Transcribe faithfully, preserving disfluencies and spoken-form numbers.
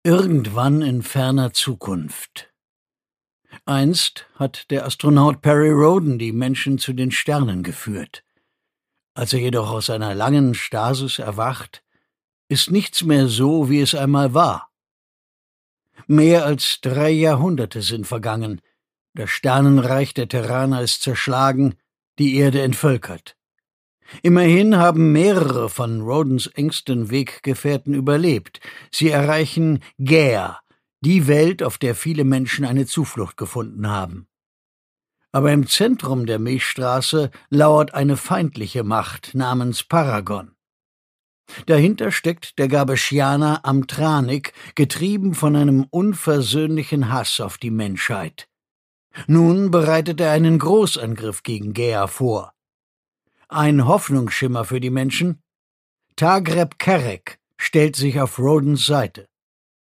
Irgendwann in ferner Zukunft. Einst hat der Astronaut Perry Rhodan die Menschen zu den Sternen geführt. Als er jedoch aus einer langen Stasis erwacht, ist nichts mehr so, wie es einmal war. Mehr als drei Jahrhunderte sind vergangen. Das Sternenreich der Terraner ist zerschlagen, die Erde entvölkert. Immerhin haben mehrere von Rhodans engsten Weggefährten überlebt. Sie erreichen Gaia, die Welt, auf der viele Menschen eine Zuflucht gefunden haben. Aber im Zentrum der Milchstraße lauert eine feindliche Macht namens Paragon. Dahinter steckt der Gabeschianer Amtranik, getrieben von einem unversöhnlichen Hass auf die Menschheit. Nun bereitet er einen Großangriff gegen Gaia vor. Ein Hoffnungsschimmer für die Menschen? Tagreb Kerek stellt sich auf Rhodans Seite.